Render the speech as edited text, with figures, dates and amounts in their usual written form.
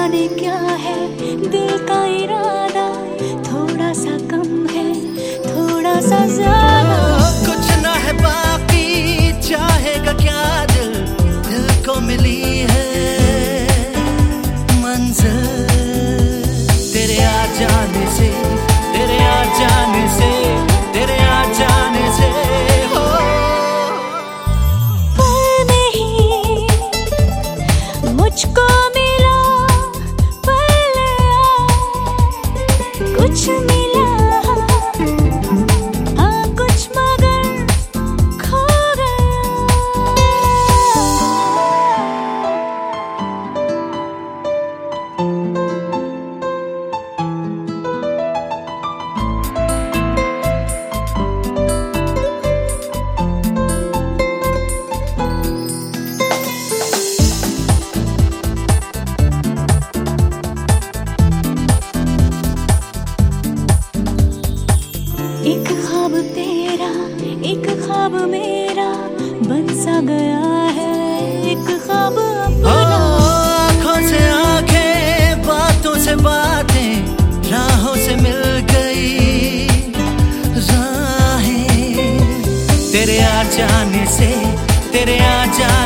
जाने क्या है दिल का इरादा, थोड़ा सा कम है थोड़ा सा ज्यादा। कुछ ना है बाकी, चाहेगा क्या दिल, दिल को मिली है मंजिल। तेरे आ जाने से, तेरे आ जाने से, तेरे आ जाने से हो। पर नहीं मुझको मिला, पर कुछ मिला, हाँ कुछ मगर खो गया। एक ख्वाब तेरा एक ख्वाब मेरा बन सा गया है, एक ख्वाब अपना। आँखों से आंखें, बातों से बातें, राहों से मिल गई राहें। तेरे आ जाने से, तेरे आ जाने